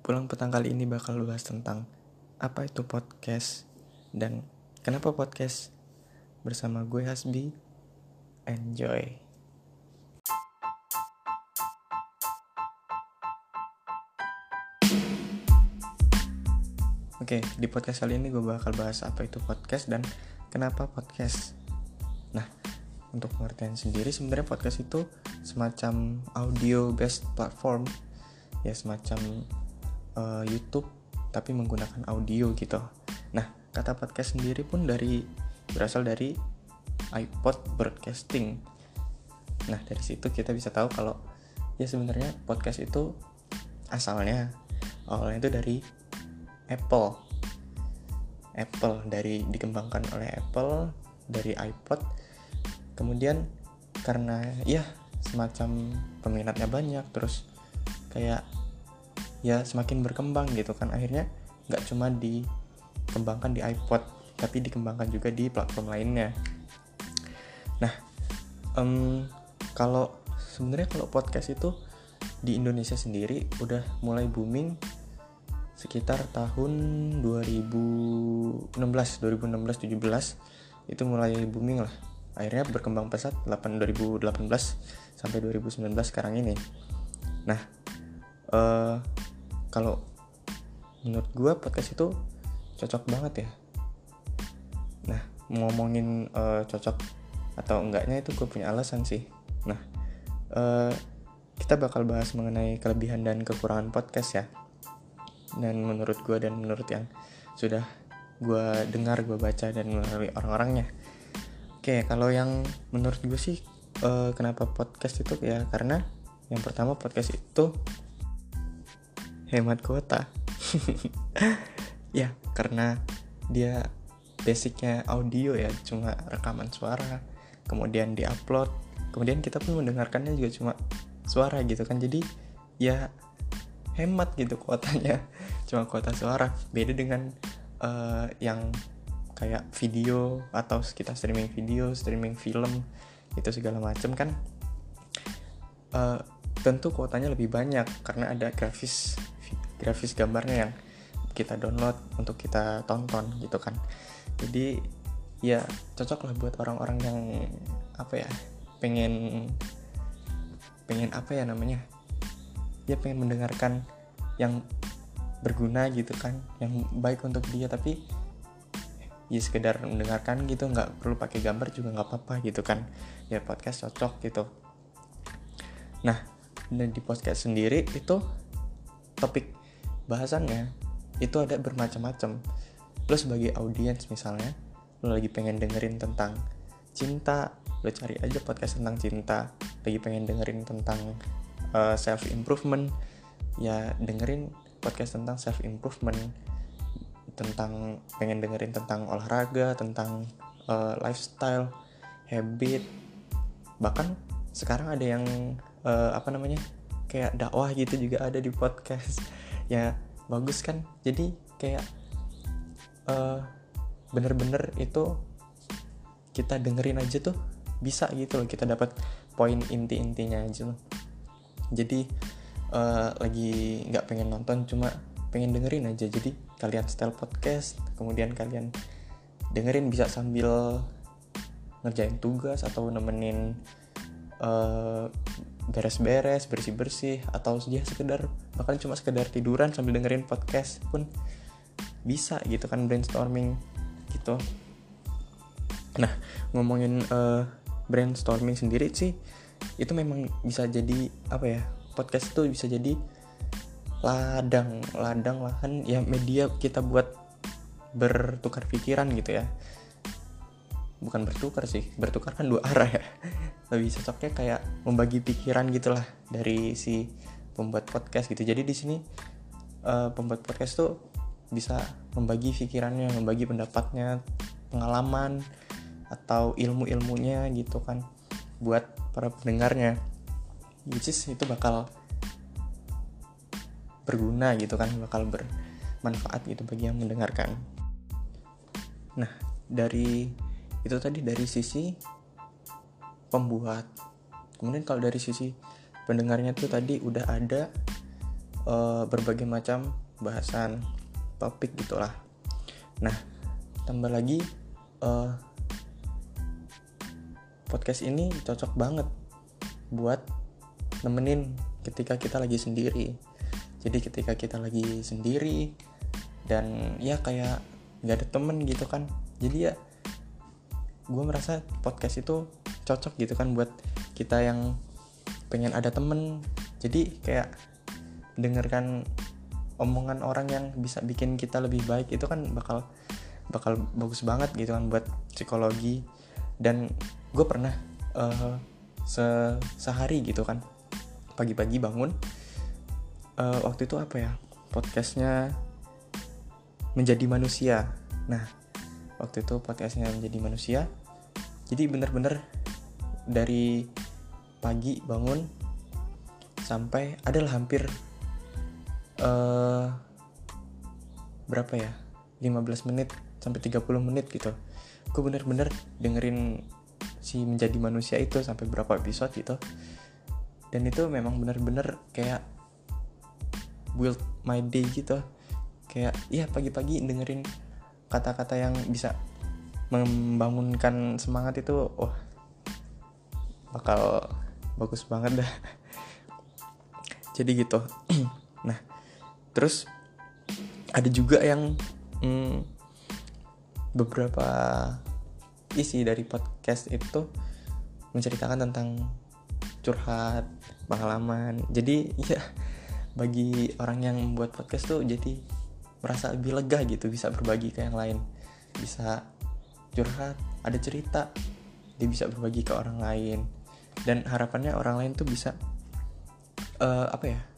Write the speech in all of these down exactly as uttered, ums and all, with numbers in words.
Pulang petang kali ini bakal bahas tentang apa itu podcast dan kenapa podcast. Bersama gue Hasbi. Enjoy. Oke, di podcast kali ini gue bakal bahas apa itu podcast dan kenapa podcast. Nah, untuk pengertian sendiri sebenarnya podcast itu semacam audio based platform, ya semacam uh, YouTube tapi menggunakan audio gitu. Nah, kata podcast sendiri pun dari berasal dari iPod broadcasting. Nah, dari situ kita bisa tahu kalau ya sebenarnya podcast itu asalnya awalnya itu dari Apple. Apple dari dikembangkan oleh Apple dari iPod. Kemudian karena ya semacam peminatnya banyak, terus kayak ya semakin berkembang gitu kan, akhirnya nggak cuma dikembangkan di iPod tapi dikembangkan juga di platform lainnya. Nah, um, kalau sebenarnya kalau podcast itu di Indonesia sendiri udah mulai booming sekitar tahun dua ribu enam belas tujuh belas itu mulai booming lah. Akhirnya berkembang pesat dua ribu delapan belas sampai dua ribu sembilan belas sekarang ini. Nah, uh, kalau menurut gue podcast itu cocok banget ya. Nah, ngomongin uh, cocok atau enggaknya itu gue punya alasan sih. Nah, uh, kita bakal bahas mengenai kelebihan dan kekurangan podcast ya. Dan menurut gue dan menurut yang sudah gue dengar, gue baca dan melalui orang-orangnya. Oke, kalau yang menurut gue sih uh, kenapa podcast itu ya karena yang pertama podcast itu hemat kuota. Ya, karena dia basicnya audio ya, cuma rekaman suara, kemudian diupload, kemudian kita pun mendengarkannya juga cuma suara gitu kan. Jadi ya hemat gitu kuotanya, cuma kuota suara. Beda dengan uh, yang kayak video atau kita streaming video, streaming film itu segala macam kan, uh, tentu kuotanya lebih banyak karena ada grafis grafis gambarnya yang kita download untuk kita tonton gitu kan. Jadi ya cocok lah buat orang-orang yang apa ya pengen pengen apa ya namanya dia pengen mendengarkan yang berguna gitu kan, yang baik untuk dia, tapi ya sekedar mendengarkan gitu, nggak perlu pakai gambar juga nggak apa-apa gitu kan. Ya podcast cocok gitu. Nah, dan di podcast sendiri itu topik bahasannya itu ada bermacam-macam. Lo sebagai audiens misalnya, lo lagi pengen dengerin tentang cinta, lo cari aja podcast tentang cinta. Lagi pengen dengerin tentang uh, self improvement, ya dengerin podcast tentang self improvement. Tentang pengen dengerin tentang olahraga, tentang uh, lifestyle, habit, bahkan sekarang ada yang uh, apa namanya kayak dakwah gitu juga ada di podcast. Ya bagus kan, jadi kayak uh, bener-bener itu kita dengerin aja tuh bisa gitu loh, kita dapat poin inti-intinya aja loh. Jadi uh, lagi nggak pengen nonton, cuma pengen dengerin aja, jadi kalian setel podcast, kemudian kalian dengerin bisa sambil ngerjain tugas atau nemenin uh, beres-beres, bersih-bersih, atau dia sekedar bahkan cuma sekedar tiduran sambil dengerin podcast pun bisa gitu kan, brainstorming gitu. Nah, ngomongin uh, brainstorming sendiri sih itu memang bisa jadi apa ya, podcast itu bisa jadi ladang ladang lahan ya, media kita buat bertukar pikiran gitu ya. Bukan bertukar sih, bertukar kan dua arah ya. Lebih cocoknya kayak membagi pikiran gitulah dari si pembuat podcast gitu. Jadi di sini uh, pembuat podcast tuh bisa membagi pikirannya, membagi pendapatnya, pengalaman atau ilmu-ilmunya gitu kan buat para pendengarnya. Which is itu bakal berguna gitu kan, bakal bermanfaat gitu bagi yang mendengarkan. Nah, dari itu tadi dari sisi pembuat. Kemudian kalau dari sisi pendengarnya tuh tadi udah ada uh, berbagai macam bahasan topik gitulah. Nah, tambah lagi uh, podcast ini cocok banget buat nemenin ketika kita lagi sendiri. Jadi ketika kita lagi sendiri dan ya kayak gak ada temen gitu kan, jadi ya gue merasa podcast itu cocok gitu kan buat kita yang pengen ada temen. Jadi kayak dengarkan omongan orang yang bisa bikin kita lebih baik itu kan bakal bakal bagus banget gitu kan buat psikologi. Dan gue pernah uh, se- sehari gitu kan, pagi-pagi bangun, uh, waktu itu apa ya, podcastnya Menjadi Manusia. Nah, waktu itu podcastnya Menjadi Manusia. Jadi bener-bener dari pagi bangun sampai adalah hampir uh, berapa ya, lima belas menit sampai tiga puluh menit gitu. Gue bener-bener dengerin si Menjadi Manusia itu sampai berapa episode gitu. Dan itu memang bener-bener kayak build my day gitu. Kayak ya pagi-pagi dengerin kata-kata yang bisa membangunkan semangat itu, wah bakal bagus banget dah. Jadi gitu. Nah, terus ada juga yang hmm, beberapa isi dari podcast itu menceritakan tentang curhat, pengalaman. Jadi ya bagi orang yang membuat podcast tuh jadi merasa lebih lega gitu, bisa berbagi ke yang lain, bisa curhat, ada cerita, dia bisa berbagi ke orang lain. Dan harapannya orang lain tuh bisa uh, apa ya,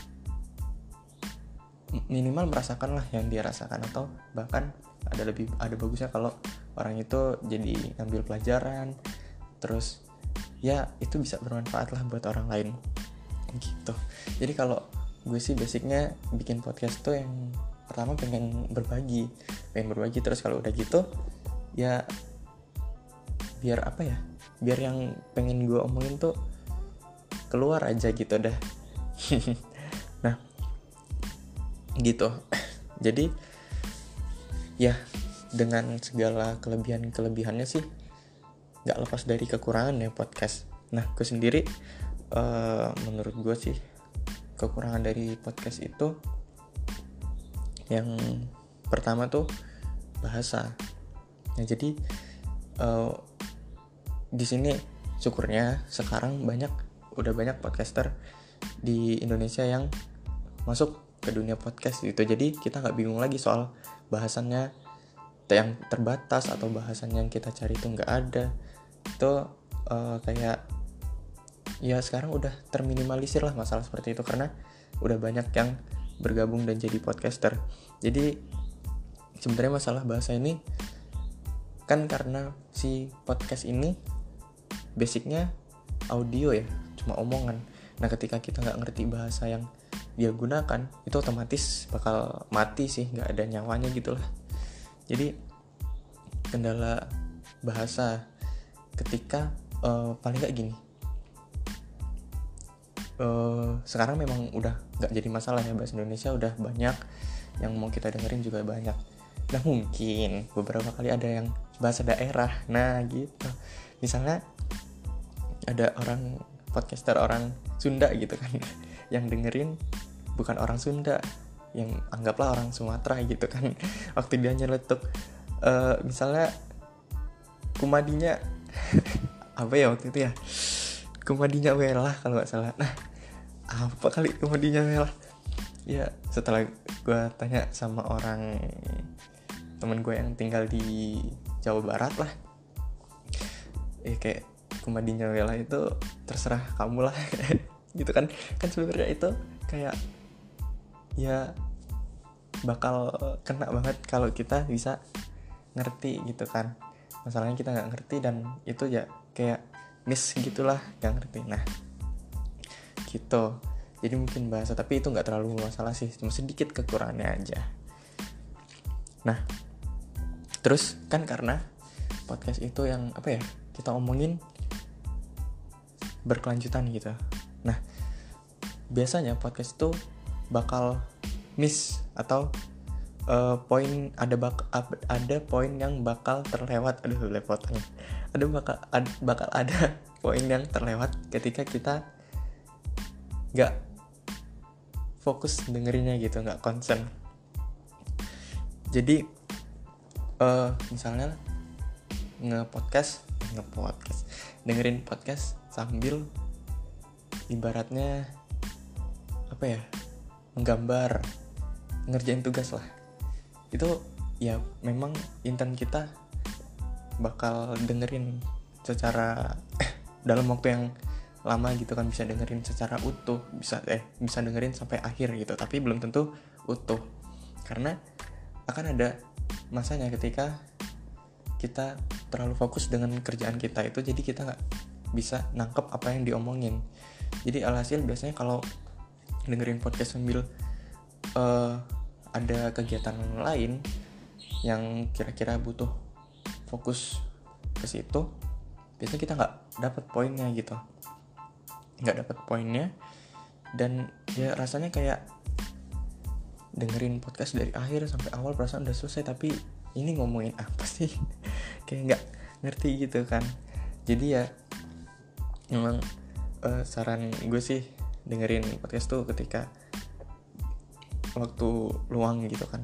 minimal merasakan lah yang dia rasakan, atau bahkan ada lebih ada bagusnya kalau orang itu jadi ngambil pelajaran, terus ya itu bisa bermanfaat lah buat orang lain gitu. Jadi kalau gue sih basicnya bikin podcast tuh yang pertama pengen berbagi, pengen berbagi terus kalau udah gitu ya biar apa ya, biar yang pengen gue omongin tuh keluar aja gitu dah. Nah gitu. Jadi ya dengan segala kelebihan-kelebihannya sih gak lepas dari kekurangan ya podcast. Nah gue sendiri uh, menurut gue sih kekurangan dari podcast itu yang pertama tuh bahasa. Nah jadi uh, di sini syukurnya sekarang banyak udah banyak podcaster di Indonesia yang masuk ke dunia podcast gitu. Jadi kita nggak bingung lagi soal bahasannya yang terbatas atau bahasan yang kita cari itu nggak ada. Itu uh, kayak ya sekarang udah terminimalisir lah masalah seperti itu karena udah banyak yang bergabung dan jadi podcaster. Jadi sebenarnya masalah bahasa ini kan karena si podcast ini basicnya audio ya, cuma omongan. Nah ketika kita nggak ngerti bahasa yang dia gunakan, itu otomatis bakal mati sih, nggak ada nyawanya gitulah. Jadi kendala bahasa ketika uh, paling nggak gini, uh, sekarang memang udah nggak jadi masalah ya, bahasa Indonesia udah banyak yang mau kita dengerin juga banyak. Nah mungkin beberapa kali ada yang bahasa daerah, nah gitu, misalnya ada orang podcaster orang Sunda gitu kan yang dengerin bukan orang Sunda, yang anggaplah orang Sumatera gitu kan. Waktu dia nyeletuk uh, misalnya kumadinya apa ya waktu itu ya, kumadinya welah kalau nggak salah. Nah apa kali kumadinya welah ya, setelah gue tanya sama orang temen gue yang tinggal di Jawa Barat lah, ya kayak kumadinya welah itu terserah kamu lah gitu kan. Kan sebenarnya itu kayak ya bakal kena banget kalau kita bisa ngerti gitu kan. Masalahnya kita nggak ngerti dan itu ya kayak miss gitulah, nggak ngerti. Nah gitu. Jadi mungkin bahasa, tapi itu nggak terlalu masalah sih, cuma sedikit kekurangannya aja. Nah terus kan karena podcast itu yang apa ya, kita omongin berkelanjutan gitu. Nah biasanya podcast itu bakal miss atau uh, poin ada bak ada poin yang bakal terlewat. Aduh lepotannya. Ada bakal ad, bakal ada poin yang terlewat ketika kita nggak fokus dengerinnya gitu, nggak concern. Jadi uh, misalnya nge-podcast nge-podcast dengerin podcast sambil ibaratnya apa ya, menggambar, ngerjain tugas lah, itu ya memang intent kita bakal dengerin secara eh, dalam waktu yang lama gitu kan, bisa dengerin secara utuh, bisa eh bisa dengerin sampai akhir gitu, tapi belum tentu utuh karena akan ada masanya ketika kita terlalu fokus dengan kerjaan kita itu, jadi kita nggak bisa nangkep apa yang diomongin. Jadi alhasil biasanya kalau dengerin podcast sambil uh, ada kegiatan lain yang kira-kira butuh fokus ke situ, biasanya kita nggak dapat poinnya gitu, nggak dapat poinnya, dan ya rasanya kayak dengerin podcast dari akhir sampai awal perasaan udah selesai, tapi ini ngomongin apa sih? Kayak nggak ngerti gitu kan. Jadi ya memang uh, saran gue sih dengerin podcast tuh ketika waktu luang gitu kan,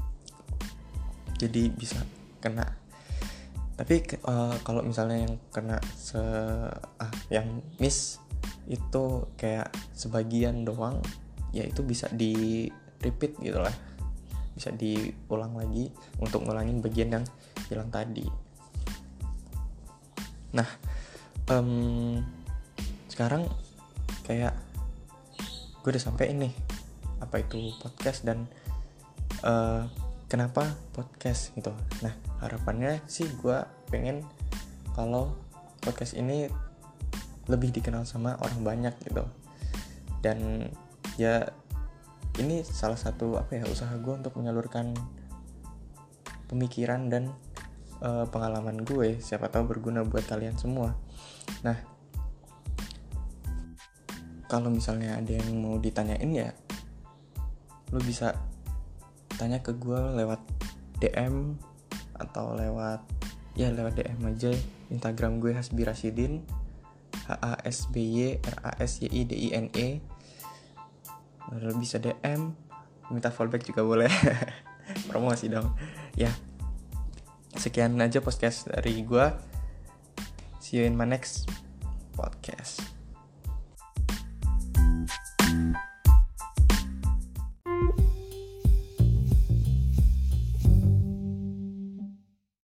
jadi bisa kena. Tapi uh, kalau misalnya yang kena se ah yang miss itu kayak sebagian doang, ya itu bisa di repeat gitu lah, bisa diulang lagi untuk ngulangin bagian yang hilang tadi. Nah um, sekarang kayak gue udah sampai ini apa itu podcast dan uh, kenapa podcast gitu. Nah harapannya sih gue pengen kalau podcast ini lebih dikenal sama orang banyak gitu, dan ya ini salah satu apa ya usaha gue untuk menyalurkan pemikiran dan uh, pengalaman gue, siapa tahu berguna buat kalian semua. Nah kalau misalnya ada yang mau ditanyain ya lo bisa tanya ke gue lewat D M atau lewat ya lewat D M aja Instagram gue Hasbi Rasidin, H A S B Y R A S Y I D I N E. Lo bisa D M, minta fallback juga boleh. Promosi dong. Ya. Sekian aja podcast dari gue. See you in my next